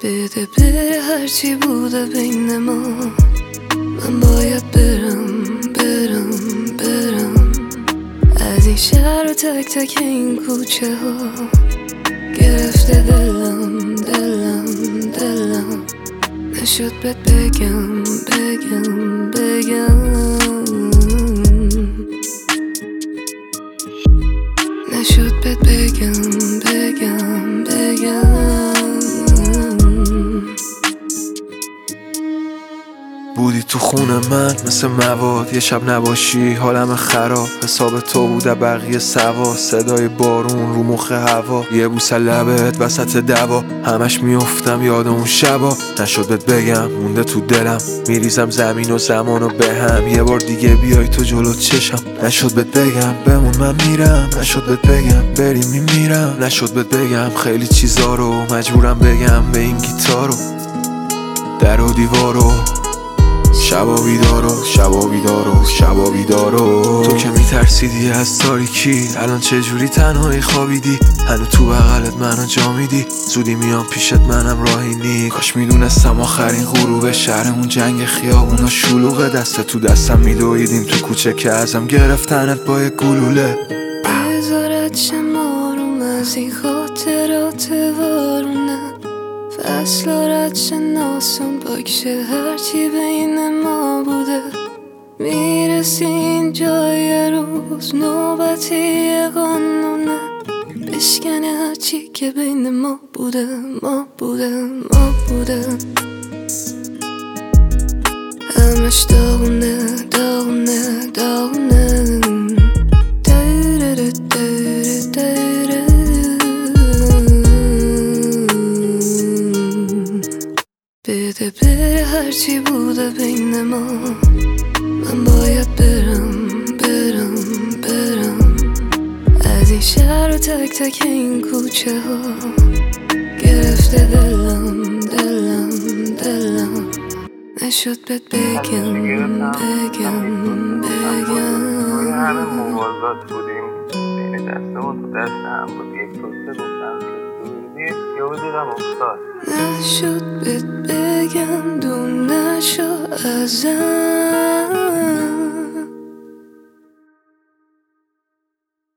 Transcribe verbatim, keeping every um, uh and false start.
بده بره هرچی بوده بین ما، من باید برم برم برم از این شهر و تک تک این کوچه ها. گرفته دلم دلم دلم، نشد بهت بگم بگم بگم، نشد بهت بگم بگم بگم. بودی تو خونه من مثل مواد، یه شب نباشی حالم خراب. حساب تو بوده بقیه سوا، صدای بارون رو مخ هوا، یه بوسه لبت وسط دوا. همش میافتم یاد اون شبا، نشد بهت بگم مونده تو دلم. میریزم زمین و زمان و به هم، یه بار دیگه بیای تو جلو چشم. نشد بهت بگم بمون من میرم، نشد بهت بگم بریم میمیرم. نشد بهت بگم خیلی چیزا رو مجبورم بگم به این گیتارو. در و دیوارو شبا بیدارو شبا بیدارو شبا بیدارو. تو که میترسیدی از تاریکی، الان چجوری تنهایی خوابیدی؟ هنو تو بغلت منو جا میدی، زودی میام پیشت منم راهی نی. کاش میدونستم آخرین غروب شهرمون جنگ خیابونا شلوغه، دست تو دستم میدویدیم تو کوچه که ازم گرفتنت با یه گلوله. بذارت شمارم از این خاطرات وارونه، فصل رد شناسم باکشه هرچی بین ما بوده. میرسی این جای روز نوبتی قانونه، بشکنه هرچی که بین ما بوده ما بوده ما بوده. همش داغونه داغونه داغونه. بده بره هرچی بوده بین ما، من باید برم برم برم از این شهر و تک تک این کوچه ها. گرفته دلم دلم دلم، نشد بهت بگم بگم بگم. روی همه موازات بودیم، بین دسته و تو دست هم بود. یک توسته گفتم که دورید یا دیدم افتاد. نشد بهت بگم دور نشو ازم.